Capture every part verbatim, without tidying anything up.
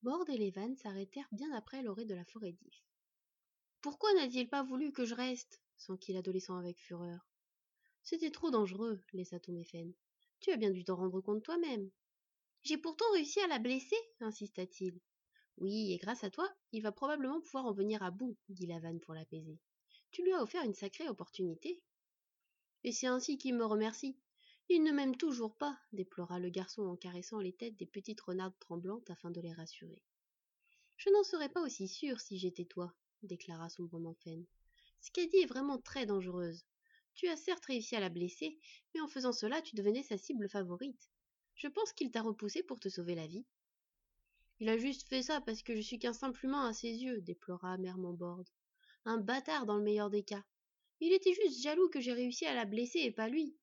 Bord et Levan s'arrêtèrent bien après l'orée de la forêt d'If. Pourquoi n'a-t-il pas voulu que je reste s'enquit l'adolescent avec fureur. C'était trop dangereux, laissa tomber Fen. Tu as bien dû t'en rendre compte toi-même. J'ai pourtant réussi à la blesser, insista-t-il. Oui, et grâce à toi, il va probablement pouvoir en venir à bout, dit Lavan pour l'apaiser. Tu lui as offert une sacrée opportunité. Et c'est ainsi qu'il me remercie. Il ne m'aime toujours pas, déplora le garçon en caressant les têtes des petites renardes tremblantes afin de les rassurer. Je n'en serais pas aussi sûr si j'étais toi, déclara sombrement Fen. Skadi est vraiment très dangereuse. Tu as certes réussi à la blesser, mais en faisant cela, tu devenais sa cible favorite. Je pense qu'il t'a repoussé pour te sauver la vie. Il a juste fait ça parce que je suis qu'un simple humain à ses yeux, déplora amèrement Bord. Un bâtard dans le meilleur des cas. Il était juste jaloux que j'ai réussi à la blesser et pas lui.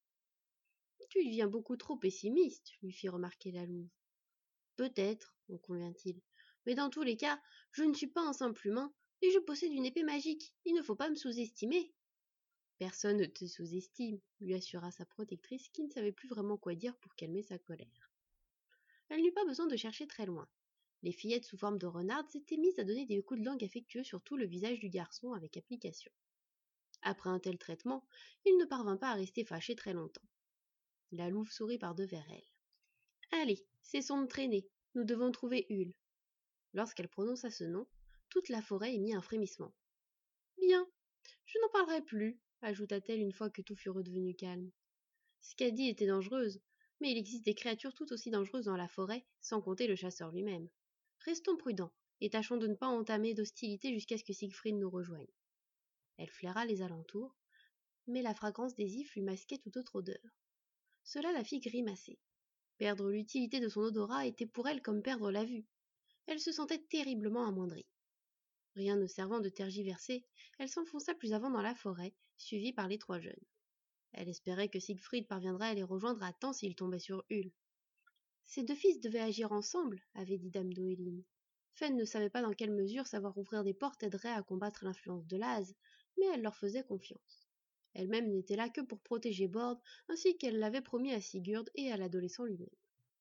Tu deviens beaucoup trop pessimiste, lui fit remarquer la louve. Peut-être, en convint-il, mais dans tous les cas, je ne suis pas un simple humain, et je possède une épée magique. Il ne faut pas me sous-estimer. Personne ne te sous-estime, lui assura sa protectrice qui ne savait plus vraiment quoi dire pour calmer sa colère. Elle n'eut pas besoin de chercher très loin. Les fillettes sous forme de renardes s'étaient mises à donner des coups de langue affectueux sur tout le visage du garçon avec application. Après un tel traitement, il ne parvint pas à rester fâché très longtemps. La louve sourit par devers elle. Allez, cessons de traîner, nous devons trouver Hul. Lorsqu'elle prononça ce nom, toute la forêt émit un frémissement. Bien, je n'en parlerai plus, ajouta-t-elle une fois que tout fut redevenu calme. Skadi était dangereuse, mais il existe des créatures tout aussi dangereuses dans la forêt, sans compter le chasseur lui-même. Restons prudents, et tâchons de ne pas entamer d'hostilité jusqu'à ce que Siegfried nous rejoigne. Elle flaira les alentours, mais la fragrance des ifs lui masquait toute autre odeur. Cela la fit grimacer. Perdre l'utilité de son odorat était pour elle comme perdre la vue. Elle se sentait terriblement amoindrie. Rien ne servant de tergiverser, elle s'enfonça plus avant dans la forêt, suivie par les trois jeunes. Elle espérait que Siegfried parviendrait à les rejoindre à temps s'il tombait sur Hul. Ces deux fils devaient agir ensemble, avait dit dame Doeline. Fen ne savait pas dans quelle mesure savoir ouvrir des portes aiderait à combattre l'influence de l'Az, mais elle leur faisait confiance. Elle-même n'était là que pour protéger Bord, ainsi qu'elle l'avait promis à Sigurd et à l'adolescent lui-même.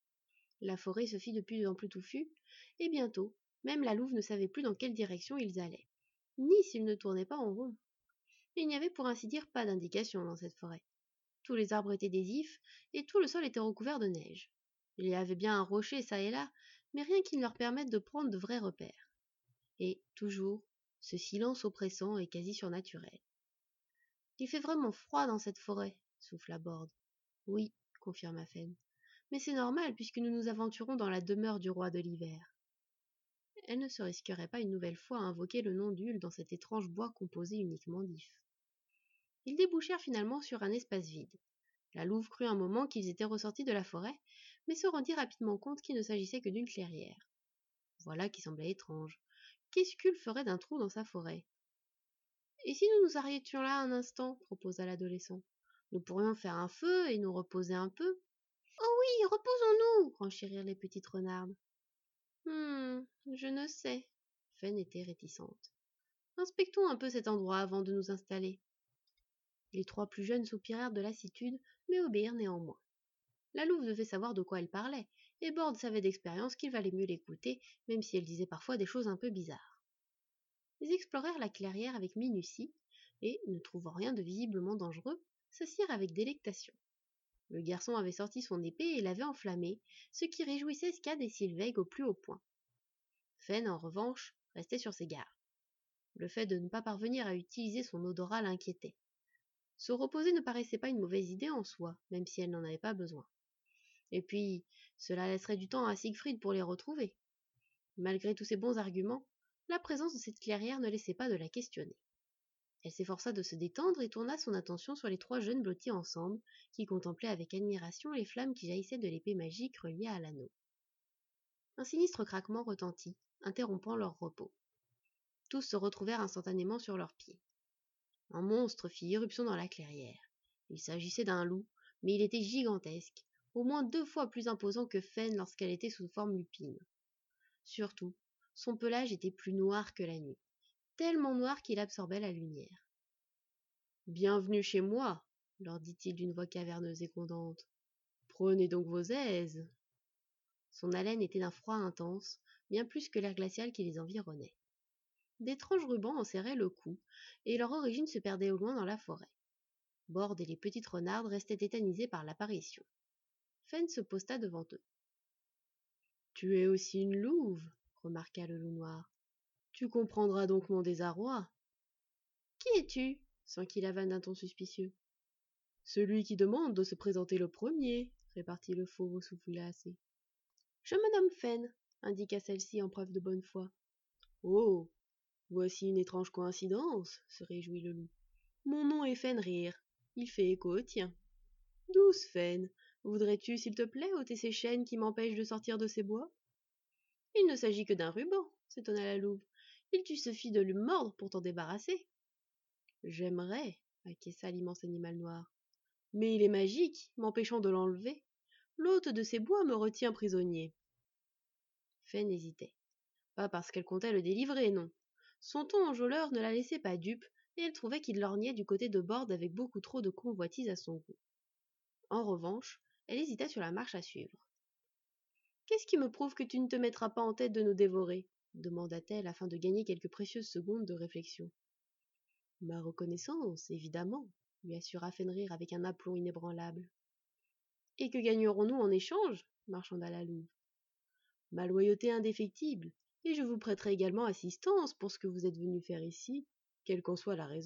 La forêt se fit de plus en plus touffue, et bientôt, même la louve ne savait plus dans quelle direction ils allaient, ni s'ils ne tournaient pas en rond. Il n'y avait pour ainsi dire pas d'indication dans cette forêt. Tous les arbres étaient des ifs, et tout le sol était recouvert de neige. Il y avait bien un rocher çà et là, mais rien qui ne leur permette de prendre de vrais repères. Et, toujours, ce silence oppressant et quasi surnaturel. Il fait vraiment froid dans cette forêt, souffla Bord. Oui, confirma Fen. Mais c'est normal puisque nous nous aventurons dans la demeure du roi de l'hiver. Elle ne se risquerait pas une nouvelle fois à invoquer le nom d'Hul dans cet étrange bois composé uniquement d'ifs. Ils débouchèrent finalement sur un espace vide. La louve crut un moment qu'ils étaient ressortis de la forêt, mais se rendit rapidement compte qu'il ne s'agissait que d'une clairière. Voilà qui semblait étrange. Qu'est-ce qu'Hul ferait d'un trou dans sa forêt? Et si nous nous arrêtions là un instant, proposa l'adolescent. Nous pourrions faire un feu et nous reposer un peu. Oh oui, reposons-nous, renchérirent les petites renardes. Hum, je ne sais. Fen était réticente. Inspectons un peu cet endroit avant de nous installer. Les trois plus jeunes soupirèrent de lassitude, mais obéirent néanmoins. La louve devait savoir de quoi elle parlait, et Bord savait d'expérience qu'il valait mieux l'écouter, même si elle disait parfois des choses un peu bizarres. Ils explorèrent la clairière avec minutie, et, ne trouvant rien de visiblement dangereux, s'assirent avec délectation. Le garçon avait sorti son épée et l'avait enflammée, ce qui réjouissait Skad et Sylvaig au plus haut point. Fen, en revanche, restait sur ses gardes. Le fait de ne pas parvenir à utiliser son odorat l'inquiétait. Se reposer ne paraissait pas une mauvaise idée en soi, même si elle n'en avait pas besoin. Et puis, cela laisserait du temps à Siegfried pour les retrouver. Malgré tous ces bons arguments, la présence de cette clairière ne laissait pas de la questionner. Elle s'efforça de se détendre et tourna son attention sur les trois jeunes blottis ensemble, qui contemplaient avec admiration les flammes qui jaillissaient de l'épée magique reliée à l'anneau. Un sinistre craquement retentit, interrompant leur repos. Tous se retrouvèrent instantanément sur leurs pieds. Un monstre fit irruption dans la clairière. Il s'agissait d'un loup, mais il était gigantesque, au moins deux fois plus imposant que Fen lorsqu'elle était sous forme lupine. Surtout, son pelage était plus noir que la nuit, tellement noir qu'il absorbait la lumière. « Bienvenue chez moi, leur dit-il d'une voix caverneuse et grondante. Prenez donc vos aises. Son haleine était d'un froid intense, bien plus que l'air glacial qui les environnait. D'étranges rubans en serraient le cou, et leur origine se perdait au loin dans la forêt. Bord et les petites renardes restaient tétanisés par l'apparition. Fen se posta devant eux. « Tu es aussi une louve, remarqua le loup noir. Tu comprendras donc mon désarroi. »« Qui es-tu » s'enquit Van d'un ton suspicieux. « Celui qui demande de se présenter le premier, » répartit le fauve au souffle glacé. « Je me nomme Fen, » indiqua celle-ci en preuve de bonne foi. « Oh, voici une étrange coïncidence, » se réjouit le loup. « Mon nom est Fenrir, il fait écho au tien. Douce Fen, voudrais-tu, s'il te plaît, ôter ces chaînes qui m'empêchent de sortir de ces bois ? » Il ne s'agit que d'un ruban, s'étonna la louve. Il te suffit de le mordre pour t'en débarrasser. J'aimerais, acquiesça l'immense animal noir. Mais il est magique, m'empêchant de l'enlever. L'hôte de ces bois me retient prisonnier. Fen hésitait. Pas parce qu'elle comptait le délivrer, non. Son ton enjôleur ne la laissait pas dupe, et elle trouvait qu'il lorgnait du côté de Bord avec beaucoup trop de convoitise à son goût. En revanche, elle hésita sur la marche à suivre. « Qu'est-ce qui me prouve que tu ne te mettras pas en tête de nous dévorer ?» demanda-t-elle afin de gagner quelques précieuses secondes de réflexion. « Ma reconnaissance, évidemment, » lui assura Fenrir avec un aplomb inébranlable. « Et que gagnerons-nous en échange ?» marchanda la louve. « Ma loyauté indéfectible, et je vous prêterai également assistance pour ce que vous êtes venu faire ici, quelle qu'en soit la raison. »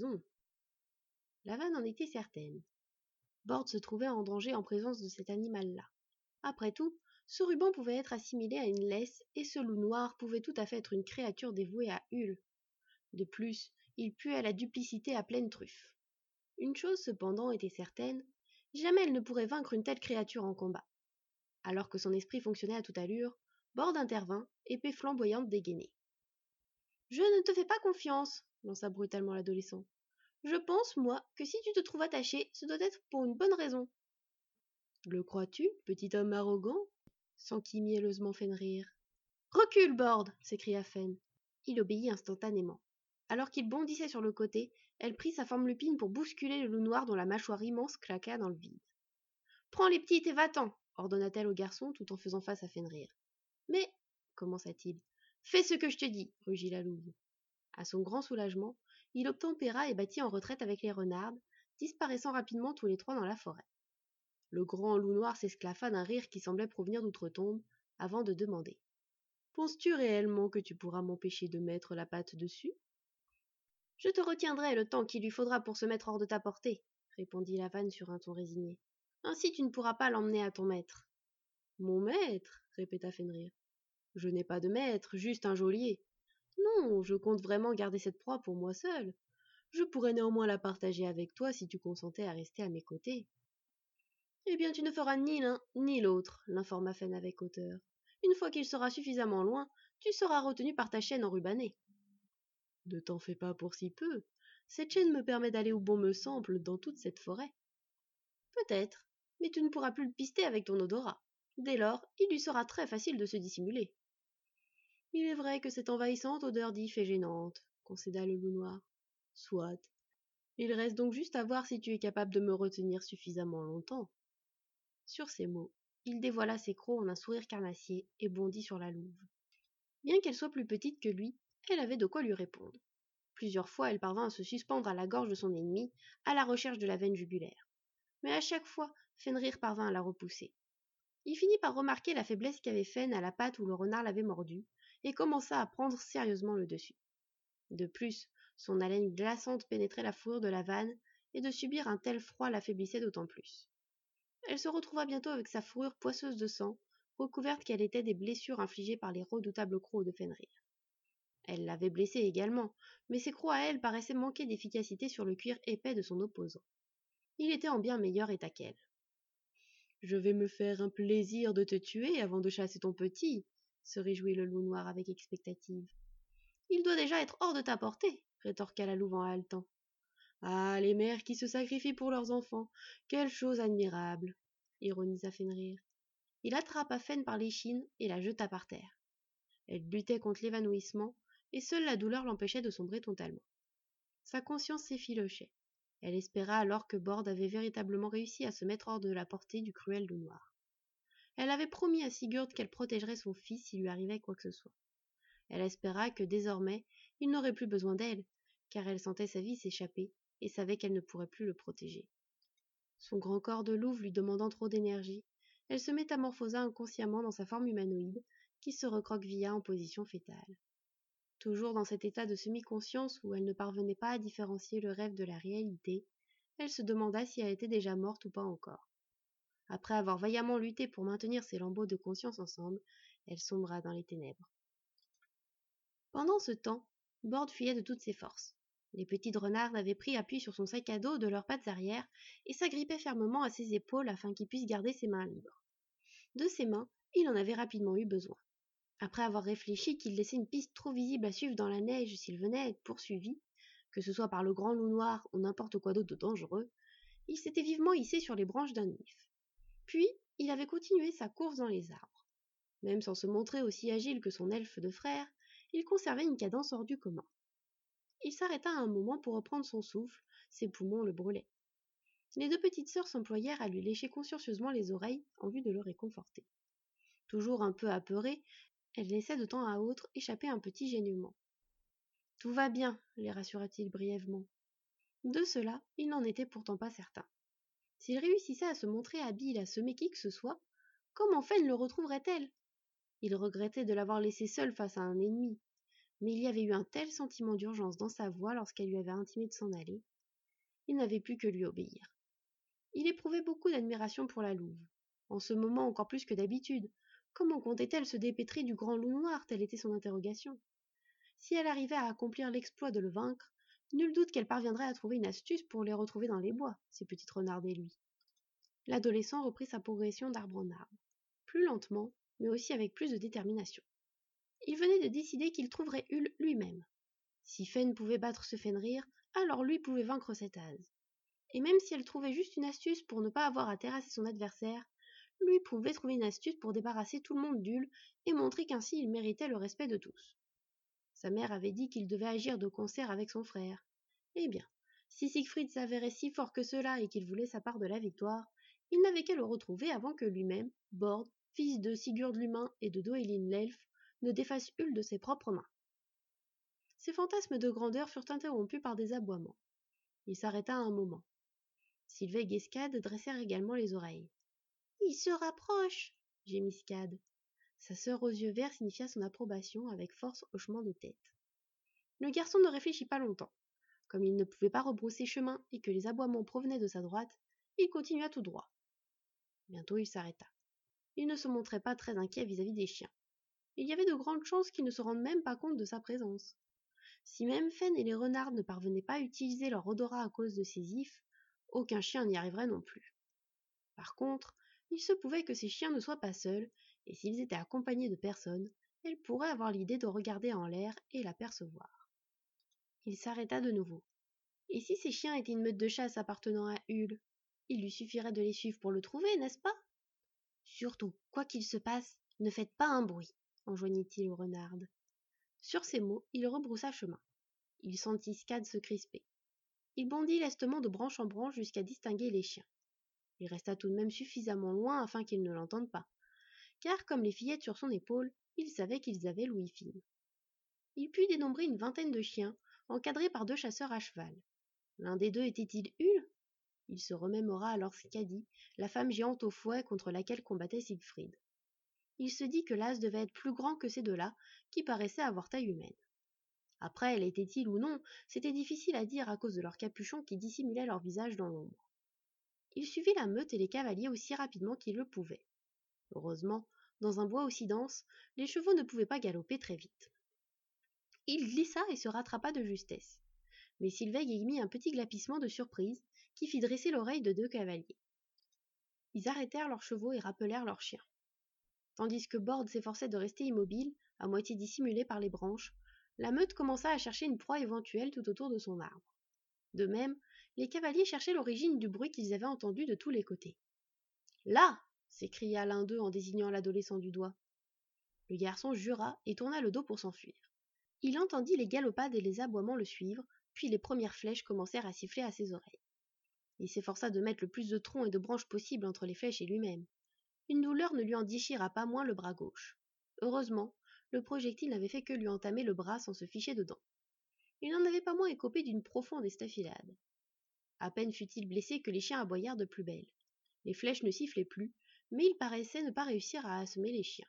La vanne en était certaine. Bord se trouvait en danger en présence de cet animal-là. Après tout, ce ruban pouvait être assimilé à une laisse, et ce loup noir pouvait tout à fait être une créature dévouée à Hul. De plus, il puait la duplicité à pleine truffe. Une chose cependant était certaine, jamais elle ne pourrait vaincre une telle créature en combat. Alors que son esprit fonctionnait à toute allure, Bord intervint, épée flamboyante dégainée. « Je ne te fais pas confiance, » lança brutalement l'adolescent. « Je pense, moi, que si tu te trouves attaché, ce doit être pour une bonne raison. »« Le crois-tu, petit homme arrogant ?» s'enquit mielleusement Fenrir. « Recule, Bord !» s'écria Fen. Il obéit instantanément. Alors qu'il bondissait sur le côté, elle prit sa forme lupine pour bousculer le loup noir dont la mâchoire immense claqua dans le vide. « Prends les petites et va-t'en !» ordonna-t-elle au garçon tout en faisant face à Fenrir. « Mais, » commença-t-il. « Fais ce que je te dis, » rugit la louve. À son grand soulagement, il obtempéra et battit en retraite avec les renardes, disparaissant rapidement tous les trois dans la forêt. Le grand loup noir s'esclaffa d'un rire qui semblait provenir d'outre-tombe, avant de demander. « Penses-tu réellement que tu pourras m'empêcher de mettre la patte dessus ?»« Je te retiendrai le temps qu'il lui faudra pour se mettre hors de ta portée, » répondit la vanne sur un ton résigné. « Ainsi tu ne pourras pas l'emmener à ton maître. »« Mon maître ?» répéta Fenrir. « Je n'ai pas de maître, juste un geôlier. Non, je compte vraiment garder cette proie pour moi seul. Je pourrais néanmoins la partager avec toi si tu consentais à rester à mes côtés. »« Eh bien, tu ne feras ni l'un ni l'autre, » l'informa Fen avec hauteur. « Une fois qu'il sera suffisamment loin, tu seras retenu par ta chaîne enrubanée. »« Ne t'en fais pas pour si peu. Cette chaîne me permet d'aller où bon me semble dans toute cette forêt. »« Peut-être, mais tu ne pourras plus le pister avec ton odorat. Dès lors, il lui sera très facile de se dissimuler. »« Il est vrai que cette envahissante odeur d'if est gênante, » concéda le loup noir. « Soit. Il reste donc juste à voir si tu es capable de me retenir suffisamment longtemps. » Sur ces mots, il dévoila ses crocs en un sourire carnassier et bondit sur la louve. Bien qu'elle soit plus petite que lui, elle avait de quoi lui répondre. Plusieurs fois, elle parvint à se suspendre à la gorge de son ennemi, à la recherche de la veine jugulaire. Mais à chaque fois, Fenrir parvint à la repousser. Il finit par remarquer la faiblesse qu'avait Fen à la patte où le renard l'avait mordu, et commença à prendre sérieusement le dessus. De plus, son haleine glaçante pénétrait la fourrure de la vanne, et de subir un tel froid l'affaiblissait d'autant plus. Elle se retrouva bientôt avec sa fourrure poisseuse de sang, recouverte qu'elle était des blessures infligées par les redoutables crocs de Fenrir. Elle l'avait blessé également, mais ses crocs à elle paraissaient manquer d'efficacité sur le cuir épais de son opposant. Il était en bien meilleur état qu'elle. « Je vais me faire un plaisir de te tuer avant de chasser ton petit, » se réjouit le loup noir avec expectative. « Il doit déjà être hors de ta portée, » rétorqua la louve en haletant. « Ah, les mères qui se sacrifient pour leurs enfants, quelle chose admirable !» ironisa Fenrir. Il attrapa Fen par l'échine et la jeta par terre. Elle luttait contre l'évanouissement, et seule la douleur l'empêchait de sombrer totalement. Sa conscience s'effilochait. Elle espéra alors que Bord avait véritablement réussi à se mettre hors de la portée du cruel loup noir. Elle avait promis à Sigurd qu'elle protégerait son fils s'il lui arrivait quoi que ce soit. Elle espéra que désormais il n'aurait plus besoin d'elle, car elle sentait sa vie s'échapper et savait qu'elle ne pourrait plus le protéger. Son grand corps de louve lui demandant trop d'énergie, elle se métamorphosa inconsciemment dans sa forme humanoïde, qui se recroquevilla en position fétale. Toujours dans cet état de semi-conscience où elle ne parvenait pas à différencier le rêve de la réalité, elle se demanda si elle était déjà morte ou pas encore. Après avoir vaillamment lutté pour maintenir ses lambeaux de conscience ensemble, elle sombra dans les ténèbres. Pendant ce temps, Borde fuyait de toutes ses forces. Les petites renardes avaient pris appui sur son sac à dos de leurs pattes arrière et s'agrippaient fermement à ses épaules afin qu'il puisse garder ses mains libres. De ses mains, il en avait rapidement eu besoin. Après avoir réfléchi qu'il laissait une piste trop visible à suivre dans la neige s'il venait à être poursuivi, que ce soit par le grand loup noir ou n'importe quoi d'autre de dangereux, il s'était vivement hissé sur les branches d'un ifs. Puis, il avait continué sa course dans les arbres. Même sans se montrer aussi agile que son elfe de frère, il conservait une cadence hors du commun. Il s'arrêta un moment pour reprendre son souffle, ses poumons le brûlaient. Les deux petites sœurs s'employèrent à lui lécher consciencieusement les oreilles en vue de le réconforter. Toujours un peu apeurée, elle laissait de temps à autre échapper un petit gênement. « Tout va bien, les rassura-t-il brièvement. De cela, il n'en était pourtant pas certain. S'il réussissait à se montrer habile à semer qui que ce soit, comment Fen le retrouverait-elle? Il regrettait de l'avoir laissé seul face à un ennemi, mais il y avait eu un tel sentiment d'urgence dans sa voix lorsqu'elle lui avait intimé de s'en aller. Il n'avait plus que lui obéir. Il éprouvait beaucoup d'admiration pour la louve, en ce moment encore plus que d'habitude. Comment comptait-elle se dépêtrer du grand loup noir, telle était son interrogation. Si elle arrivait à accomplir l'exploit de le vaincre, nul doute qu'elle parviendrait à trouver une astuce pour les retrouver dans les bois, ces petites renardes et lui. L'adolescent reprit sa progression d'arbre en arbre, plus lentement, mais aussi avec plus de détermination. Il venait de décider qu'il trouverait Hul lui-même. Si Fen pouvait battre ce Fenrir, alors lui pouvait vaincre cet As. Et même si elle trouvait juste une astuce pour ne pas avoir à terrasser son adversaire, lui pouvait trouver une astuce pour débarrasser tout le monde d'Hul et montrer qu'ainsi il méritait le respect de tous. Sa mère avait dit qu'il devait agir de concert avec son frère. Eh bien, si Siegfried s'avérait si fort que cela et qu'il voulait sa part de la victoire, il n'avait qu'à le retrouver avant que lui-même, Borde, fils de Sigurd l'humain et de Doelin l'elfe, ne défasse Hul de ses propres mains. Ses fantasmes de grandeur furent interrompus par des aboiements. Il s'arrêta un moment. Sylvaig et Scad dressèrent également les oreilles. « Il se rapproche !» gémit Scad. Sa sœur aux yeux verts signifia son approbation avec force hochement de tête. Le garçon ne réfléchit pas longtemps. Comme il ne pouvait pas rebrousser chemin et que les aboiements provenaient de sa droite, il continua tout droit. Bientôt il s'arrêta. Il ne se montrait pas très inquiet vis-à-vis des chiens. Il y avait de grandes chances qu'ils ne se rendent même pas compte de sa présence. Si même Fen et les renards ne parvenaient pas à utiliser leur odorat à cause de ces ifs, aucun chien n'y arriverait non plus. Par contre, il se pouvait que ces chiens ne soient pas seuls, et s'ils étaient accompagnés de personnes, elles pourraient avoir l'idée de regarder en l'air et l'apercevoir. Il s'arrêta de nouveau. Et si ces chiens étaient une meute de chasse appartenant à Hul, il lui suffirait de les suivre pour le trouver, n'est-ce pas? Surtout, quoi qu'il se passe, ne faites pas un bruit, enjoignit-il aux renardes. Sur ces mots, il rebroussa chemin. Il sentit Scad se crisper. Il bondit lestement de branche en branche jusqu'à distinguer les chiens. Il resta tout de même suffisamment loin afin qu'ils ne l'entendent pas, car comme les fillettes sur son épaule, il savait qu'ils avaient l'ouïe fine. Il put dénombrer une vingtaine de chiens, encadrés par deux chasseurs à cheval. L'un des deux était-il Hul? Il se remémora alors Skadi, la femme géante au fouet contre laquelle combattait Siegfried. Il se dit que l'as devait être plus grand que ces deux-là, qui paraissaient avoir taille humaine. Après, l'étaient-ils ou non, c'était difficile à dire à cause de leurs capuchons qui dissimulaient leur visage dans l'ombre. Il suivit la meute et les cavaliers aussi rapidement qu'il le pouvait. Heureusement, dans un bois aussi dense, les chevaux ne pouvaient pas galoper très vite. Il glissa et se rattrapa de justesse. Mais Sylvaig émit un petit glapissement de surprise qui fit dresser l'oreille de deux cavaliers. Ils arrêtèrent leurs chevaux et rappelèrent leurs chiens. Tandis que Borde s'efforçait de rester immobile, à moitié dissimulé par les branches, la meute commença à chercher une proie éventuelle tout autour de son arbre. De même, les cavaliers cherchaient l'origine du bruit qu'ils avaient entendu de tous les côtés. « Là !» s'écria l'un d'eux en désignant l'adolescent du doigt. Le garçon jura et tourna le dos pour s'enfuir. Il entendit les galopades et les aboiements le suivre, puis les premières flèches commencèrent à siffler à ses oreilles. Il s'efforça de mettre le plus de troncs et de branches possible entre les flèches et lui-même. Une douleur ne lui en déchira pas moins le bras gauche. Heureusement, le projectile n'avait fait que lui entamer le bras sans se ficher dedans. Il n'en avait pas moins écopé d'une profonde estafilade. À peine fut-il blessé que les chiens aboyèrent de plus belle. Les flèches ne sifflaient plus, mais il paraissait ne pas réussir à assommer les chiens.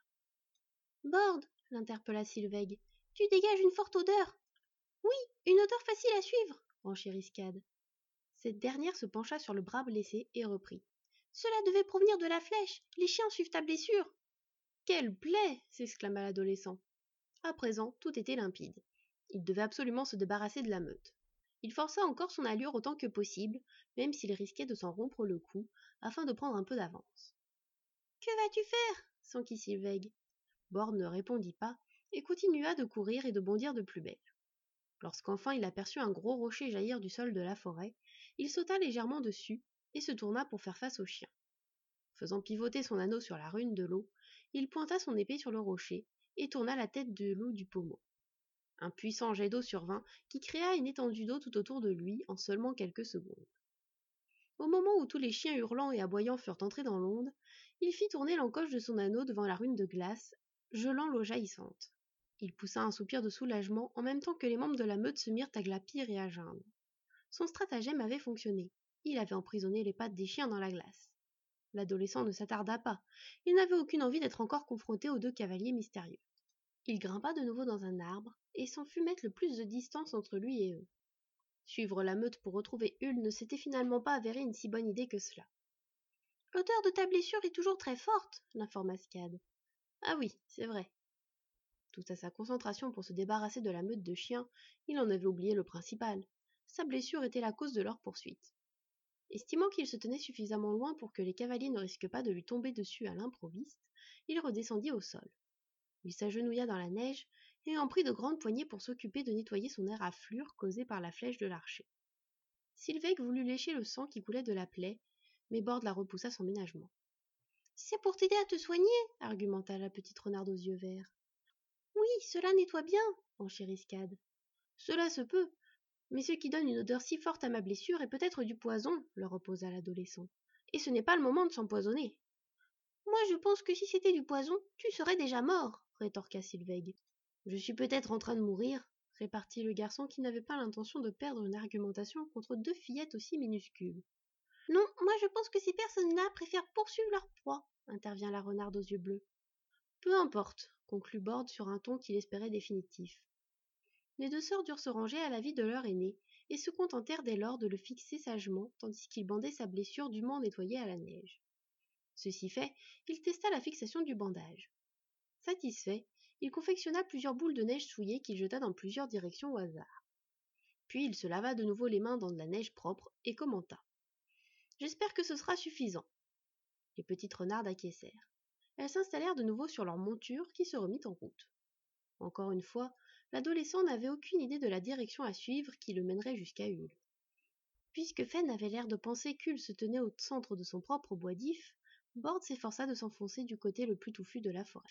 « Borde !» l'interpella Sylvègue. « Tu dégages une forte odeur !»« Oui, une odeur facile à suivre !» renchérit Scad. Cette dernière se pencha sur le bras blessé et reprit. « Cela devait provenir de la flèche. Les chiens suivent ta blessure. »« Quelle plaie !» s'exclama l'adolescent. À présent, tout était limpide. Il devait absolument se débarrasser de la meute. Il força encore son allure autant que possible, même s'il risquait de s'en rompre le cou, afin de prendre un peu d'avance. « Que vas-tu faire ?» s'enquit Sylvègue. Borde ne répondit pas et continua de courir et de bondir de plus belle. Lorsqu'enfin il aperçut un gros rocher jaillir du sol de la forêt, il sauta légèrement dessus et se tourna pour faire face au chien. Faisant pivoter son anneau sur la rune de l'eau, il pointa son épée sur le rocher et tourna la tête de l'eau du pommeau. Un puissant jet d'eau survint qui créa une étendue d'eau tout autour de lui en seulement quelques secondes. Au moment où tous les chiens hurlants et aboyants furent entrés dans l'onde, il fit tourner l'encoche de son anneau devant la rune de glace, gelant l'eau jaillissante. Il poussa un soupir de soulagement en même temps que les membres de la meute se mirent à glapir et à geindre. Son stratagème avait fonctionné. Il avait emprisonné les pattes des chiens dans la glace. L'adolescent ne s'attarda pas. Il n'avait aucune envie d'être encore confronté aux deux cavaliers mystérieux. Il grimpa de nouveau dans un arbre et s'en fut mettre le plus de distance entre lui et eux. Suivre la meute pour retrouver Hull ne s'était finalement pas avéré une si bonne idée que cela. « L'odeur de ta blessure est toujours très forte, » l'informa Scad. « Ah oui, c'est vrai. » Tout à sa concentration pour se débarrasser de la meute de chiens, il en avait oublié le principal. Sa blessure était la cause de leur poursuite. Estimant qu'il se tenait suffisamment loin pour que les cavaliers ne risquent pas de lui tomber dessus à l'improviste, il redescendit au sol. Il s'agenouilla dans la neige et en prit de grandes poignées pour s'occuper de nettoyer son air à flure causé par la flèche de l'archer. Sylvègue voulut lécher le sang qui coulait de la plaie, mais Borde la repoussa sans ménagement. « C'est pour t'aider à te soigner, » argumenta la petite renarde aux yeux verts. « Oui, cela nettoie bien, » enchérit Scad. « Cela se peut, mais ce qui donne une odeur si forte à ma blessure est peut-être du poison, » leur opposa l'adolescent. « Et ce n'est pas le moment de s'empoisonner. »« Moi je pense que si c'était du poison, tu serais déjà mort, » rétorqua Sylvègue. « Je suis peut-être en train de mourir, » répartit le garçon qui n'avait pas l'intention de perdre une argumentation contre deux fillettes aussi minuscules. « Non, moi je pense que ces personnes-là préfèrent poursuivre leur proie, » intervient la renarde aux yeux bleus. « Peu importe, » conclut Borde sur un ton qu'il espérait définitif. Les deux sœurs durent se ranger à l'avis de leur aîné et se contentèrent dès lors de le fixer sagement tandis qu'il bandait sa blessure dûment nettoyée à la neige. Ceci fait, il testa la fixation du bandage. Satisfait, il confectionna plusieurs boules de neige souillées qu'il jeta dans plusieurs directions au hasard. Puis il se lava de nouveau les mains dans de la neige propre et commenta. « J'espère que ce sera suffisant. » Les petites renardes acquiescèrent. Elles s'installèrent de nouveau sur leur monture qui se remit en route. Encore une fois, l'adolescent n'avait aucune idée de la direction à suivre qui le mènerait jusqu'à Hull. Puisque Fenn avait l'air de penser qu'Hull se tenait au centre de son propre bois d'if, Borde s'efforça de s'enfoncer du côté le plus touffu de la forêt.